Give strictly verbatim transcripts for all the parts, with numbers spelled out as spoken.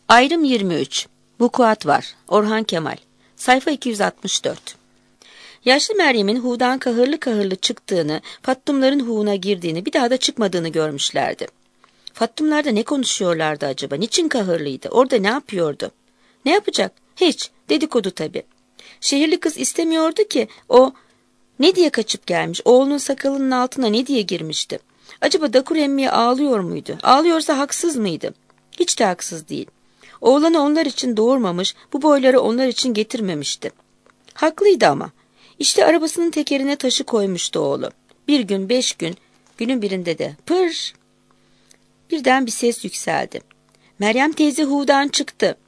Ayrım yirmi üç. Vukuat var. Orhan Kemal. Sayfa iki yüz altmış dört. Yaşlı Meryem'in Hu'dan kahırlı kahırlı çıktığını, Fattumların Hu'una girdiğini, bir daha da çıkmadığını görmüşlerdi. Fattumlar da ne konuşuyorlardı acaba? Niçin kahırlıydı? Orada ne yapıyordu? Ne yapacak? Hiç. Dedikodu tabii. Şehirli kız istemiyordu ki o ne diye kaçıp gelmiş? Oğlunun sakalının altına ne diye girmişti? Acaba Dakur emmiye ağlıyor muydu? Ağlıyorsa haksız mıydı? Hiç de haksız değil. Oğlanı onlar için doğurmamış, bu boyları onlar için getirmemişti. Haklıydı ama. İşte arabasının tekerine taşı koymuştu oğlu. Bir gün, beş gün, günün birinde de pır. Birden bir ses yükseldi. Meryem teyze Hu'dan çıktı.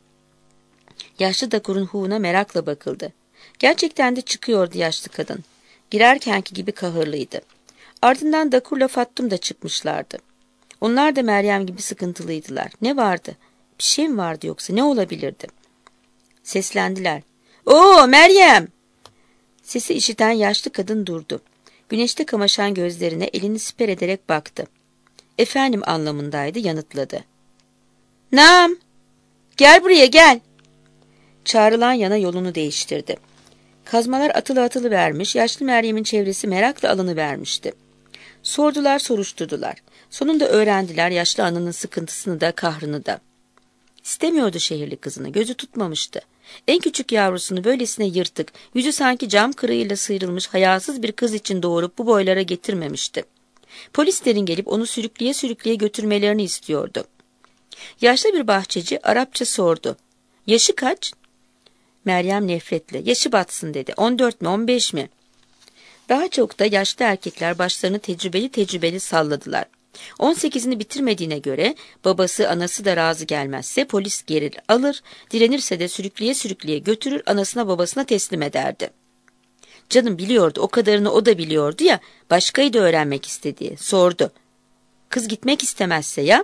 Yaşlı Dakur'un Hu'una merakla bakıldı. Gerçekten de çıkıyordu yaşlı kadın. Girerkenki gibi kahırlıydı. Ardından Dakur'la Fattum da çıkmışlardı. Onlar da Meryem gibi sıkıntılıydılar. Ne vardı? Bir şey mi vardı yoksa? Ne olabilirdi? Seslendiler. "Oo Meryem!" Sesi işiten yaşlı kadın durdu. Güneşte kamaşan gözlerine elini siper ederek baktı. "Efendim" anlamındaydı, yanıtladı. "Nam! Gel buraya gel!" Çağrılan yana yolunu değiştirdi. Kazmalar atılı atılı vermiş, yaşlı Meryem'in çevresi merakla alanıvermişti. Sordular, soruşturdular. Sonunda öğrendiler yaşlı ananın sıkıntısını da kahrını da. İstemiyordu şehirli kızını, gözü tutmamıştı. En küçük yavrusunu böylesine yırtık, yüzü sanki cam kırığıyla sıyrılmış hayasız bir kız için doğurup bu boylara getirmemişti. Polislerin gelip onu sürükleye sürükleye götürmelerini istiyordu. Yaşlı bir bahçeci Arapça sordu. "Yaşı kaç?" Meryem nefretle, "Yaşı batsın" dedi. "On dört mi, on beş mi?" Daha çok da yaşlı erkekler başlarını tecrübeli tecrübeli salladılar. On sekizini bitirmediğine göre babası anası da razı gelmezse polis geri alır, direnirse de sürükleye sürükleye götürür, anasına babasına teslim ederdi. Canım biliyordu, o kadarını o da biliyordu ya, başkayı da öğrenmek istediği. Sordu. "Kız gitmek istemezse ya?"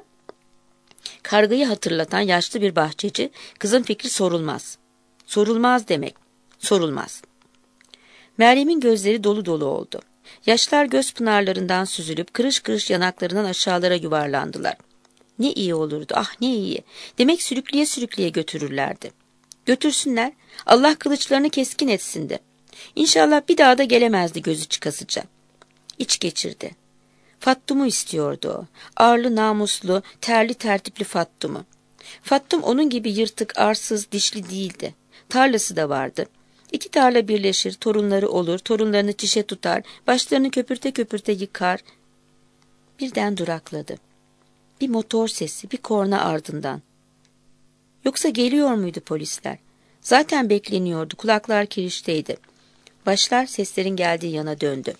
Kargayı hatırlatan yaşlı bir bahçeci, "Kızın fikri sorulmaz." Sorulmaz demek, sorulmaz. Meryem'in gözleri dolu dolu oldu. Yaşlar göz pınarlarından süzülüp kırış kırış yanaklarından aşağılara yuvarlandılar. Ne iyi olurdu, ah ne iyi. Demek sürükleye sürükleye götürürlerdi. Götürsünler, Allah kılıçlarını keskin etsindi. İnşallah bir daha da gelemezdi gözü çıkasıca. İç geçirdi. Fattum'u istiyordu o. Arlı, namuslu, terli tertipli Fattum'u. Fattum onun gibi yırtık, arsız, dişli değildi. Tarlası da vardı. İki tarla birleşir, torunları olur, torunlarını çişe tutar, başlarını köpürte köpürte yıkar. Birden durakladı. Bir motor sesi, bir korna ardından. Yoksa geliyor muydu polisler? Zaten bekleniyordu, kulaklar kirişteydi. Başlar seslerin geldiği yana döndü.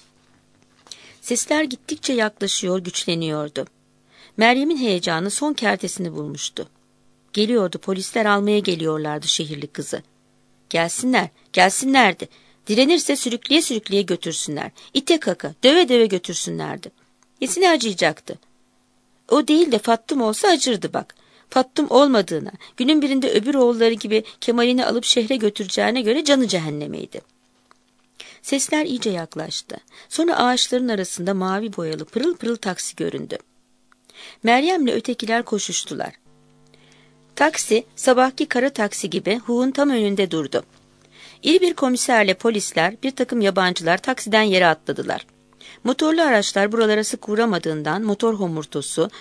Sesler gittikçe yaklaşıyor, güçleniyordu. Meryem'in heyecanı son kertesini bulmuştu. Geliyordu, polisler almaya geliyorlardı şehirli kızı. Gelsinler, gelsinlerdi. Direnirse sürükleye sürükleye götürsünler. İte kaka, döve döve götürsünlerdi. Nesine acıyacaktı? O değil de Fattum olsa acırdı bak. Fattum olmadığına, günün birinde öbür oğulları gibi Kemal'ini alıp şehre götüreceğine göre canı cehennemeydi. Sesler iyice yaklaştı. Sonra ağaçların arasında mavi boyalı pırıl pırıl taksi göründü. Meryem'le ötekiler koşuştular. Taksi, sabahki kara taksi gibi Hu'un tam önünde durdu. İri bir komiserle polisler, bir takım yabancılar taksiden yere atladılar. Motorlu araçlar buralara sık uğramadığından motor homurtusu,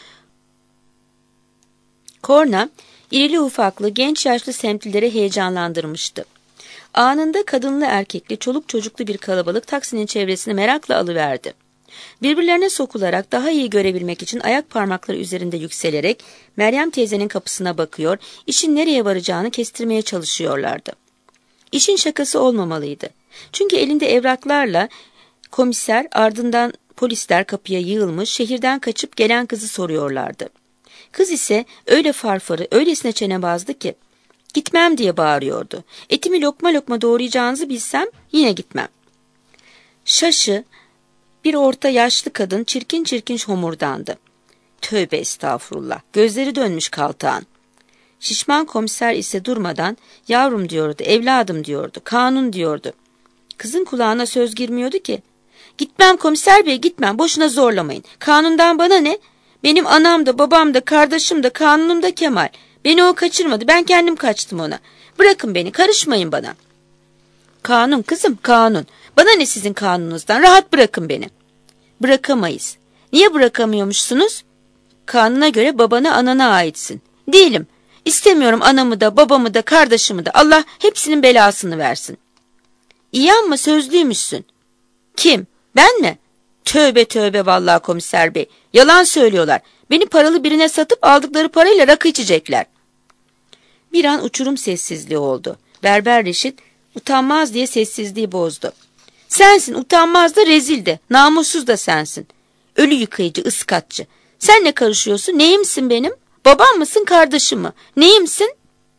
korna, irili ufaklı, genç yaşlı semtlileri heyecanlandırmıştı. Anında kadınlı erkekli, çoluk çocuklu bir kalabalık taksinin çevresini merakla alıverdi. Birbirlerine sokularak daha iyi görebilmek için ayak parmakları üzerinde yükselerek Meryem teyzenin kapısına bakıyor, işin nereye varacağını kestirmeye çalışıyorlardı. İşin şakası olmamalıydı. Çünkü elinde evraklarla komiser, ardından polisler kapıya yığılmış, şehirden kaçıp gelen kızı soruyorlardı. Kız ise öyle farfarı, öylesine çenebazdı ki gitmem diye bağırıyordu. Etimi lokma lokma doğrayacağınızı bilsem yine gitmem. Şaşı, bir orta yaşlı kadın çirkin çirkin homurdandı. Tövbe estağfurullah, gözleri dönmüş kaltağın. Şişman komiser ise durmadan yavrum diyordu, evladım diyordu, kanun diyordu. Kızın kulağına söz girmiyordu ki. Gitmem komiser bey, gitmem, boşuna zorlamayın. Kanundan bana ne? Benim anam da babam da kardeşim de kanunum da Kemal. Beni o kaçırmadı, ben kendim kaçtım ona. Bırakın beni, karışmayın bana. Kanun kızım, kanun. Bana ne sizin kanununuzdan, rahat bırakın beni. Bırakamayız. Niye bırakamıyormuşsunuz? Kanuna göre babana anana aitsin. Değilim. İstemiyorum anamı da babamı da kardeşimi de. Allah hepsinin belasını versin. İyi ama sözlüymüşsün. Kim? Ben mi? Tövbe tövbe vallahi komiser bey. Yalan söylüyorlar. Beni paralı birine satıp aldıkları parayla rakı içecekler. Bir an uçurum sessizliği oldu. Berber Reşit utanmaz diye sessizliği bozdu. Sensin utanmaz da rezil de namussuz da sensin. Ölü yıkayıcı, ıskatçı. Sen ne karışıyorsun? Neyimsin benim? Babam mısın, kardeşim mi? Neyimsin?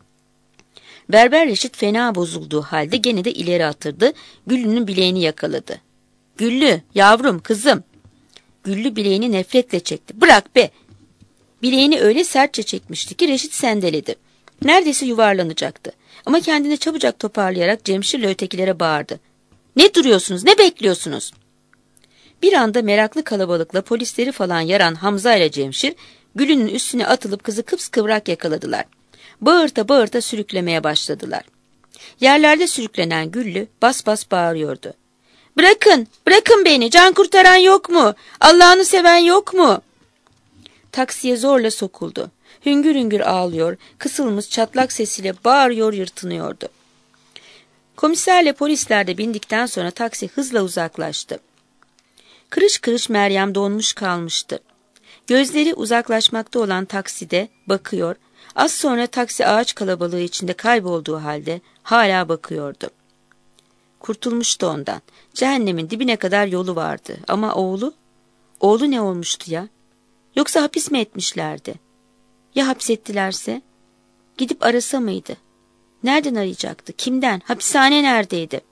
Berber Reşit fena bozulduğu halde gene de ileri atırdı. Güllü'nün bileğini yakaladı. Güllü, yavrum, kızım. Güllü bileğini nefretle çekti. Bırak be! Bileğini öyle sertçe çekmişti ki Reşit sendeledi. Neredeyse yuvarlanacaktı. Ama kendini çabucak toparlayarak Cemşir'le ötekilere bağırdı. Ne duruyorsunuz, ne bekliyorsunuz? Bir anda meraklı kalabalıkla polisleri falan yaran Hamza ile Cemşir, Güllü'nün üstüne atılıp kızı kıpskıvrak yakaladılar. Bağırta bağırta sürüklemeye başladılar. Yerlerde sürüklenen Güllü bas bas bağırıyordu. Bırakın, bırakın beni, can kurtaran yok mu? Allah'ını seven yok mu? Taksiye zorla sokuldu. Hüngür hüngür ağlıyor, kısılmış çatlak sesiyle bağırıyor, yırtınıyordu. Komiserle polisler de bindikten sonra taksi hızla uzaklaştı. Kırış kırış Meryem donmuş kalmıştı. Gözleri uzaklaşmakta olan takside bakıyor, az sonra taksi ağaç kalabalığı içinde kaybolduğu halde hala bakıyordu. Kurtulmuştu ondan. Cehennemin dibine kadar yolu vardı. Ama oğlu? Oğlu ne olmuştu ya? Yoksa hapis mi etmişlerdi? Ya hapsettilerse? Gidip arasa mıydı? Nereden arayacaktı? Kimden? Hapishane neredeydi?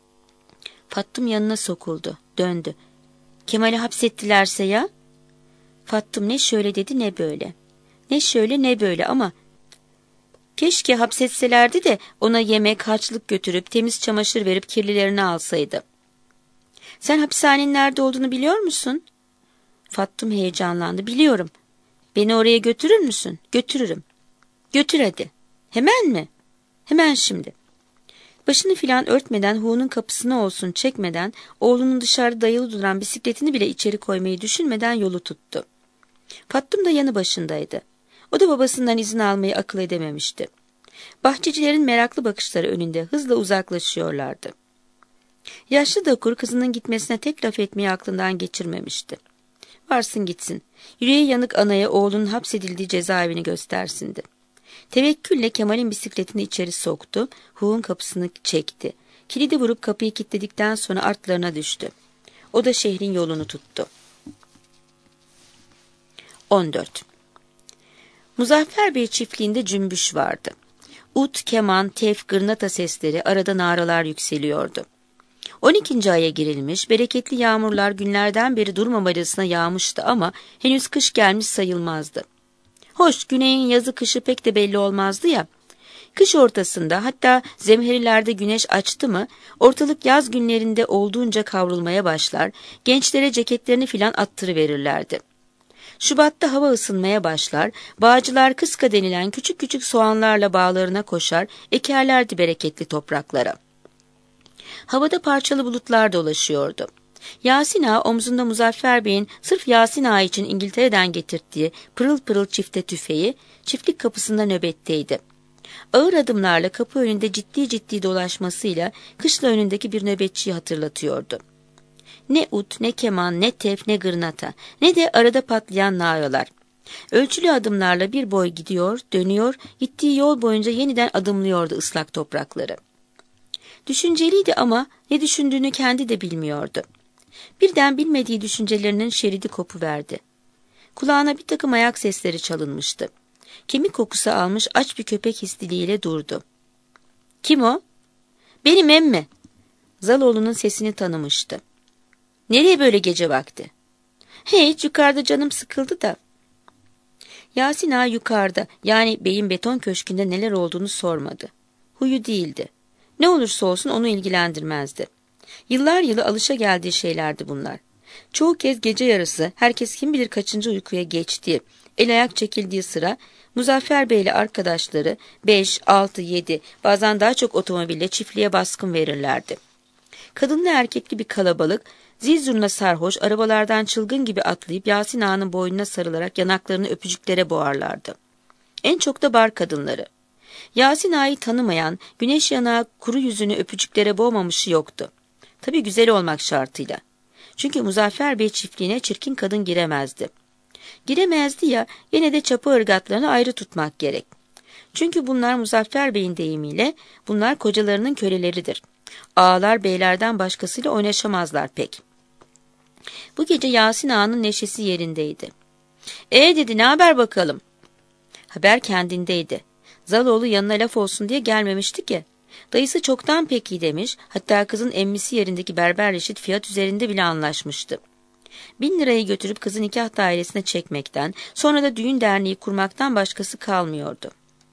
Fattım yanına sokuldu. Döndü. Kemal'i hapsettilerse ya? Fattım ne şöyle dedi ne böyle. Ne şöyle ne böyle ama keşke hapsetselerdi de ona yemek, harçlık götürüp temiz çamaşır verip kirlilerini alsaydı. Sen hapishanenin nerede olduğunu biliyor musun? Fattım heyecanlandı. Biliyorum. Beni oraya götürür müsün? Götürürüm. Götür hadi. Hemen mi? Hemen şimdi. Başını filan örtmeden Hu'nun kapısına olsun çekmeden oğlunun dışarıda dayalı duran bisikletini bile içeri koymayı düşünmeden yolu tuttu. Fattım da yanı başındaydı. O da babasından izin almayı akıl edememişti. Bahçecilerin meraklı bakışları önünde hızla uzaklaşıyorlardı. Yaşlı Dakur kızının gitmesine tek laf etmeyi aklından geçirmemişti. Varsın gitsin. Yüreği yanık anaya oğlunun hapsedildiği cezaevini göstersindi. Tevekkülle Kemal'in bisikletini içeri soktu, Hu'nun kapısını çekti. Kilidi vurup kapıyı kilitledikten sonra artlarına düştü. O da şehrin yolunu tuttu. on dört. Muzaffer Bey çiftliğinde cümbüş vardı. Ut, keman, tef, gırnata sesleri, arada naralar yükseliyordu. on ikinci aya girilmiş, bereketli yağmurlar günlerden beri durmamalısına yağmıştı ama henüz kış gelmiş sayılmazdı. Hoş, güneyin yazı kışı pek de belli olmazdı ya. Kış ortasında, hatta zemherilerde güneş açtı mı, ortalık yaz günlerinde olduğunca kavrulmaya başlar, gençlere ceketlerini filan attırıverirlerdi. Şubat'ta hava ısınmaya başlar, bağcılar kıska denilen küçük küçük soğanlarla bağlarına koşar, ekerlerdi bereketli topraklara. Havada parçalı bulutlar dolaşıyordu. Yasin Ağa omzunda Muzaffer Bey'in sırf Yasin Ağa için İngiltere'den getirttiği pırıl pırıl çifte tüfeği çiftlik kapısında nöbetteydi. Ağır adımlarla kapı önünde ciddi ciddi dolaşmasıyla kışla önündeki bir nöbetçiyi hatırlatıyordu. Ne ut, ne keman, ne tef, ne gırnata, ne de arada patlayan naralar. Ölçülü adımlarla bir boy gidiyor, dönüyor, gittiği yol boyunca yeniden adımlıyordu ıslak toprakları. Düşünceliydi ama ne düşündüğünü kendi de bilmiyordu. Birden bilmediği düşüncelerinin şeridi kopuverdi. Kulağına bir takım ayak sesleri çalınmıştı. Kemik kokusu almış aç bir köpek hisliliğiyle durdu. Kim o? Benim emmi. Zaloğlu'nun sesini tanımıştı. Nereye böyle gece vakti? Hiç, yukarıda canım sıkıldı da. Yasin Ağa yukarıda, yani beyin beton köşkünde neler olduğunu sormadı. Huyu değildi. Ne olursa olsun onu ilgilendirmezdi. Yıllar yılı alışageldiği şeylerdi bunlar. Çoğu kez gece yarısı herkes kim bilir kaçıncı uykuya geçtiği, el ayak çekildiği sıra Muzaffer Bey ile arkadaşları beş, altı, yedi, bazen daha çok otomobille çiftliğe baskın verirlerdi. Kadınlı erkekli bir kalabalık, zil zurna sarhoş, arabalardan çılgın gibi atlayıp Yasin Ağa'nın boynuna sarılarak yanaklarını öpücüklere boğarlardı. En çok da bar kadınları. Yasin Ağa'yı tanımayan, güneş yanağı kuru yüzünü öpücüklere boğmamışı yoktu. Tabii güzel olmak şartıyla. Çünkü Muzaffer Bey çiftliğine çirkin kadın giremezdi. Giremezdi ya, yine de çapı ırgatlarını ayrı tutmak gerek. Çünkü bunlar Muzaffer Bey'in deyimiyle, bunlar kocalarının köleleridir. Ağalar beylerden başkasıyla oynaşamazlar pek. Bu gece Yasin Ağa'nın neşesi yerindeydi. "E" dedi, "ne haber bakalım?" Haber kendindeydi. Zaloğlu yanına laf olsun diye gelmemişti ki. Dayısı çoktan pek iyi demiş, hatta kızın emmisi yerindeki Berber Reşit fiyat üzerinde bile anlaşmıştı. Bin lirayı götürüp kızı nikah dairesine çekmekten, sonra da düğün derneği kurmaktan başkası kalmıyordu.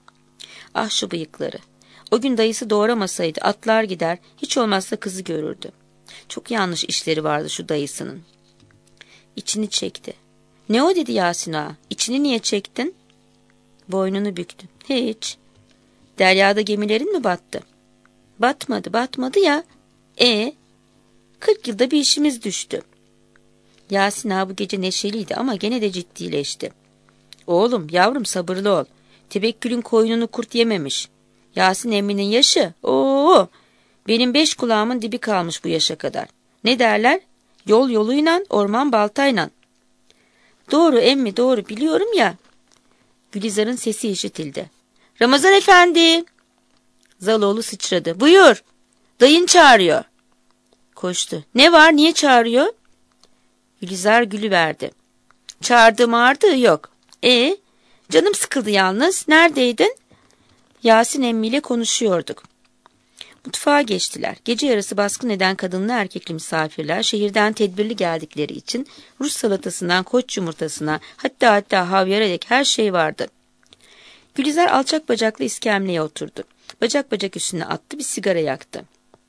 Ah şu bıyıkları! O gün dayısı doğramasaydı atlar gider, hiç olmazsa kızı görürdü. Çok yanlış işleri vardı şu dayısının. İçini çekti. "Ne o?" dedi Yasin Ağa. "İçini niye çektin?" Boynunu büktü. "Hiç." "Deryada gemilerin mi battı?" "Batmadı, batmadı ya." "E, kırk yılda bir işimiz düştü." Yasin Ağa bu gece neşeliydi ama gene de ciddileşti. "Oğlum, yavrum sabırlı ol. Tebekkülün koyununu kurt yememiş. Yasin emminin yaşı, ooo, benim beş kulağımın dibi kalmış bu yaşa kadar. Ne derler? Yol yoluyla, orman baltayla." "Doğru emmi, doğru, biliyorum ya." Gülizar'ın sesi işitildi. "Ramazan efendi!" Zaloğlu sıçradı. "Buyur, dayın çağırıyor." Koştu. "Ne var, niye çağırıyor?" Gülizar gülüverdi. "Çağırdı mağırdı yok." "E, canım sıkıldı yalnız. Neredeydin?" "Yasin emmiyle konuşuyorduk." Mutfağa geçtiler. Gece yarısı baskın eden kadınlı erkekli misafirler şehirden tedbirli geldikleri için Rus salatasından koç yumurtasına, hatta hatta havyara dek her şey vardı. Gülizar alçak bacaklı iskemleye oturdu. Bacak bacak üstüne attı, bir sigara yaktı.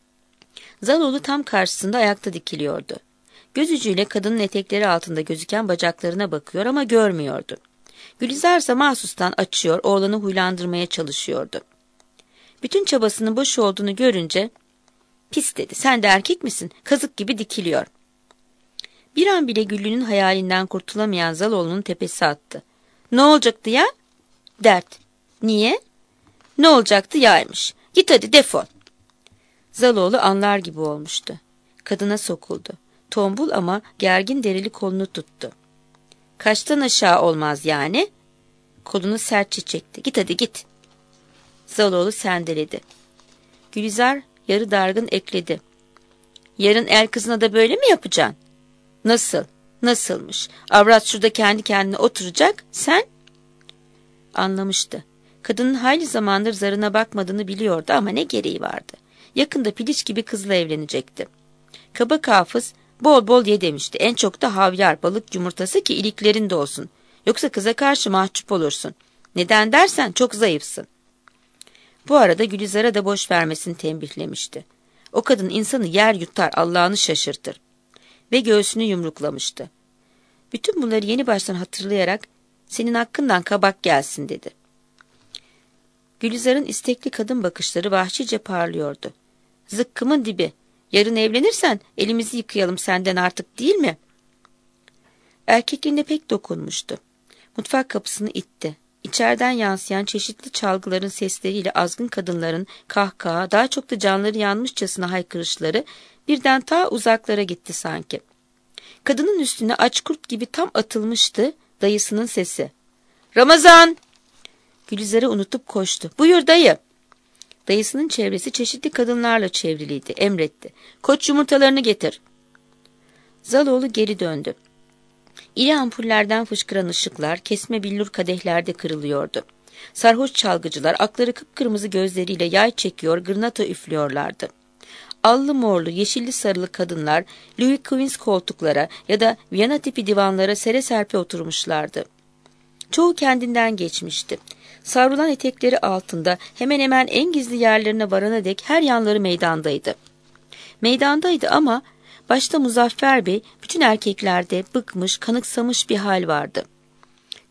Zaloğlu tam karşısında ayakta dikiliyordu. Göz ucuyla kadının etekleri altında gözüken bacaklarına bakıyor ama görmüyordu. Gülizar ise mahsustan açıyor, oğlanı huylandırmaya çalışıyordu. Bütün çabasının boş olduğunu görünce, "Pis" dedi, "sen de erkek misin? Kazık gibi dikiliyor." Bir an bile Güllü'nün hayalinden kurtulamayan Zaloğlu'nun tepesi attı. "Ne olacaktı ya?" "Dert." "Niye?" "Ne olacaktı yaymış. Git hadi, defol." Zaloğlu anlar gibi olmuştu. Kadına sokuldu. Tombul ama gergin derili kolunu tuttu. "Kaçtan aşağı olmaz yani?" Kolunu sertçe çekti. "Git hadi, git." Zaloğlu sendeledi. Gülizar yarı dargın ekledi. "Yarın el kızına da böyle mi yapacaksın?" "Nasıl? Nasılmış? Avrat şurada kendi kendine oturacak, sen?" Anlamıştı. Kadının hayli zamandır zarına bakmadığını biliyordu ama ne gereği vardı? Yakında piliç gibi kızla evlenecekti. Kaba hafız bol bol ye demişti. En çok da havyar, balık yumurtası ki iliklerin de olsun. Yoksa kıza karşı mahcup olursun. Neden dersen çok zayıfsın. Bu arada Gülizar'a da boş vermesini tembihlemişti. O kadın insanı yer yutar, Allah'ını şaşırtır. Ve göğsünü yumruklamıştı. Bütün bunları yeni baştan hatırlayarak, "Senin hakkından kabak gelsin." dedi. Gülizar'ın istekli kadın bakışları vahşice parlıyordu. "Zıkkımın dibi, yarın evlenirsen elimizi yıkayalım senden artık, değil mi?" Erkekliğine pek dokunmuştu. Mutfak kapısını itti. İçeriden yansıyan çeşitli çalgıların sesleriyle azgın kadınların kahkaha, daha çok da canları yanmışçasına haykırışları birden ta uzaklara gitti sanki. Kadının üstüne aç kurt gibi tam atılmıştı dayısının sesi. "Ramazan!" Gülizar'ı unutup koştu. "Buyur dayı." Dayısının çevresi çeşitli kadınlarla çevriliydi. Emretti. "Koç yumurtalarını getir." Zaloğlu geri döndü. İri ampullerden fışkıran ışıklar kesme billur kadehlerde kırılıyordu. Sarhoş çalgıcılar akları kıpkırmızı gözleriyle yay çekiyor, gırnata üflüyorlardı. Allı morlu, yeşilli sarılı kadınlar Louis Quinze koltuklara ya da Viyana tipi divanlara sere serpe oturmuşlardı. Çoğu kendinden geçmişti. Savrulan etekleri altında hemen hemen en gizli yerlerine varana dek her yanları meydandaydı. Meydandaydı ama başta Muzaffer Bey, bütün erkeklerde bıkmış, kanıksamış bir hal vardı.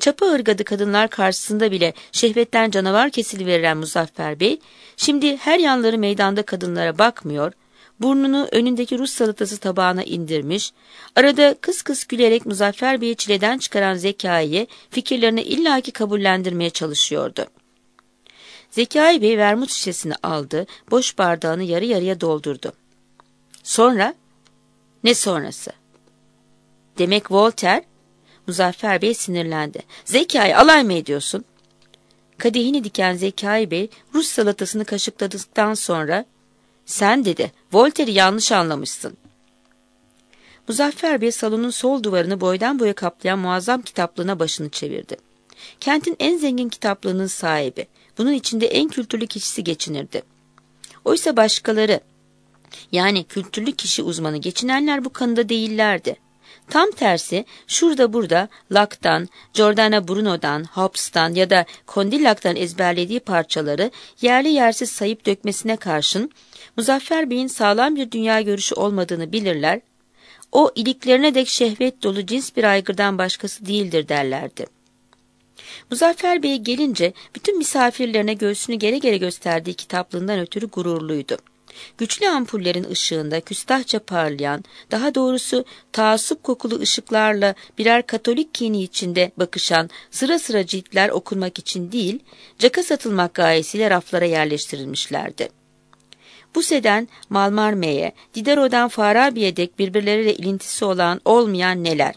çapa ırgadı kadınlar karşısında bile şehvetten canavar kesiliverilen Muzaffer Bey, şimdi her yanları meydanda kadınlara bakmıyor, burnunu önündeki Rus salatası tabağına indirmiş, arada kıs kıs gülerek Muzaffer Bey'i çileden çıkaran Zekai fikirlerini illaki kabullendirmeye çalışıyordu. Zekai Bey vermut şişesini aldı, boş bardağını yarı yarıya doldurdu. Sonra? Ne sonrası? Demek Voltaire? Muzaffer Bey sinirlendi. Zekai, alay mı ediyorsun? Kadehini diken Zekai Bey Rus salatasını kaşıkladıktan sonra, sen dedi, Voltaire'i yanlış anlamışsın. Muzaffer Bey salonun sol duvarını boydan boya kaplayan muazzam kitaplığına başını çevirdi. Kentin en zengin kitaplığının sahibi, bunun içinde en kültürlü kişisi geçinirdi. Oysa başkaları, yani kültürlü kişi uzmanı geçinenler bu kanıda değillerdi. Tam tersi şurada burada Locke'dan, Giordano Bruno'dan, Hobbes'tan ya da Condillac'tan ezberlediği parçaları yerli yersiz sayıp dökmesine karşın Muzaffer Bey'in sağlam bir dünya görüşü olmadığını bilirler, o iliklerine dek şehvet dolu cins bir aygırdan başkası değildir derlerdi. Muzaffer Bey gelince bütün misafirlerine göğsünü gere gere gösterdiği kitaplığından ötürü gururluydu. Güçlü ampullerin ışığında küstahça parlayan, daha doğrusu taassup kokulu ışıklarla birer Katolik kini içinde bakışan sıra sıra ciltler okunmak için değil, caka satılmak gayesiyle raflara yerleştirilmişlerdi. Buse'den Mallarmé'ye, Diderot'dan Farabi'ye dek birbirleriyle ilintisi olan olmayan neler?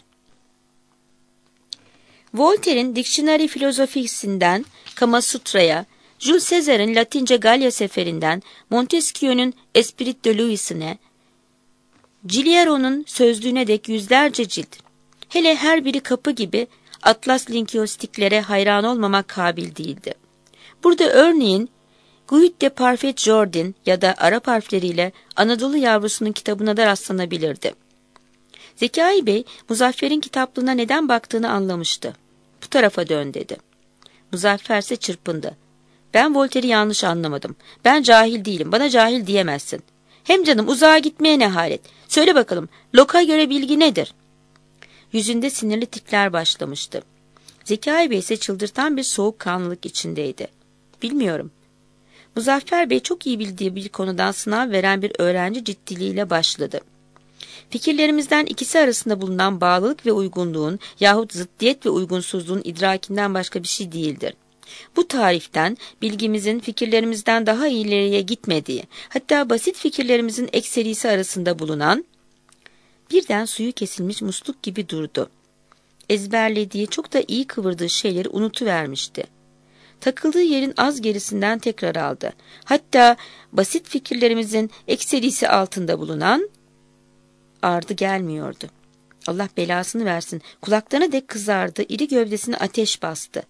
Voltaire'in Dictionary Philosophic'inden Kama Sutra'ya, Jules Caesar'ın Latince Galya seferinden Montesquieu'nun Esprit de Louis'ine, Giliero'nun sözlüğüne dek yüzlerce cilt. Hele her biri kapı gibi atlas linguistiklere hayran olmamak kabil değildi. Burada örneğin Guide de Parfait Jordan ya da Arap harfleriyle Anadolu yavrusunun kitabına da rastlanabilirdi. Zekai Bey, Muzaffer'in kitaplığına neden baktığını anlamıştı. Bu tarafa dön dedi. Muzaffer ise çırpındı. Ben Voltaire'i yanlış anlamadım. Ben cahil değilim. Bana cahil diyemezsin. Hem canım uzağa gitmeye ne halet. Söyle bakalım, Locke'a göre bilgi nedir? Yüzünde sinirli tikler başlamıştı. Zekai Bey ise çıldırtan bir soğukkanlılık içindeydi. Bilmiyorum. Muzaffer Bey çok iyi bildiği bir konudan sınav veren bir öğrenci ciddiliğiyle başladı. Fikirlerimizden ikisi arasında bulunan bağlılık ve uygunluğun yahut zıddiyet ve uygunsuzluğun idrakinden başka bir şey değildir. Bu tariften bilgimizin fikirlerimizden daha ileriye gitmediği, hatta basit fikirlerimizin ekserisi arasında bulunan, birden suyu kesilmiş musluk gibi durdu. Ezberlediği, çok da iyi kıvırdığı şeyleri unutuvermişti. Takıldığı yerin az gerisinden tekrar aldı. Hatta basit fikirlerimizin ekserisi altında bulunan, ardı gelmiyordu. Allah belasını versin. Kulaklarına dek kızardı, iri gövdesine ateş bastı.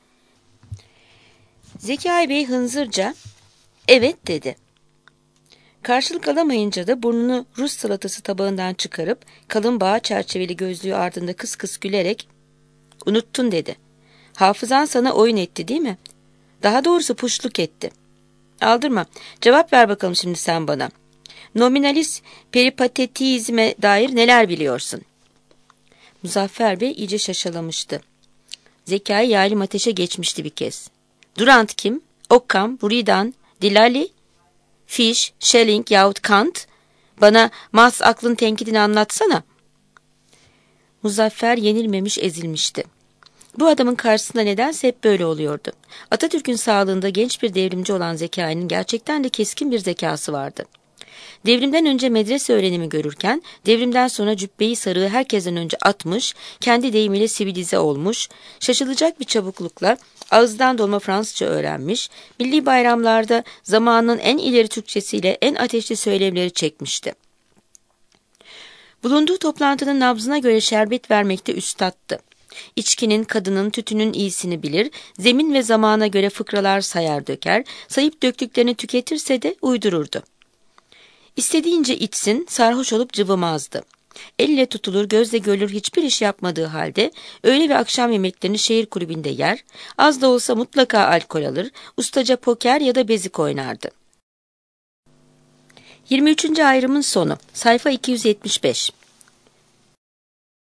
Zekai Bey hınzırca, evet dedi. Karşılık alamayınca da burnunu Rus salatası tabağından çıkarıp, kalın bağ çerçeveli gözlüğü ardında kıs kıs gülerek, unuttun dedi. Hafızan sana oyun etti değil mi? Daha doğrusu puşluk etti. Aldırma, cevap ver bakalım şimdi sen bana. Nominalist peripatetizme dair neler biliyorsun? Muzaffer Bey iyice şaşalamıştı. Zekai yaylım ateşe geçmişti bir kez. Durant kim? Occam, Buridan, Delali, Fish, Schelling yahut Kant? Bana Mas aklın tenkidini anlatsana. Muzaffer yenilmemiş ezilmişti. Bu adamın karşısında nedense hep böyle oluyordu. Atatürk'ün sağlığında genç bir devrimci olan Zekai'nin gerçekten de keskin bir zekası vardı. Devrimden önce medrese öğrenimi görürken, devrimden sonra cübbeyi sarığı herkesten önce atmış, kendi deyimiyle sivilize olmuş, şaşılacak bir çabuklukla ağızdan dolma Fransızca öğrenmiş, milli bayramlarda zamanının en ileri Türkçesiyle en ateşli söylemleri çekmişti. Bulunduğu toplantının nabzına göre şerbet vermekte üstattı. İçkinin, kadının, tütünün iyisini bilir, zemin ve zamana göre fıkralar sayar döker, sayıp döktüklerini tüketirse de uydururdu. İstediğince içsin, sarhoş olup cıvımazdı. Elle tutulur, gözle görülür hiçbir iş yapmadığı halde öğle ve akşam yemeklerini şehir kulübünde yer, az da olsa mutlaka alkol alır, ustaca poker ya da bezik oynardı. yirmi üçüncü ayrımın sonu, sayfa iki yüz yetmiş beş.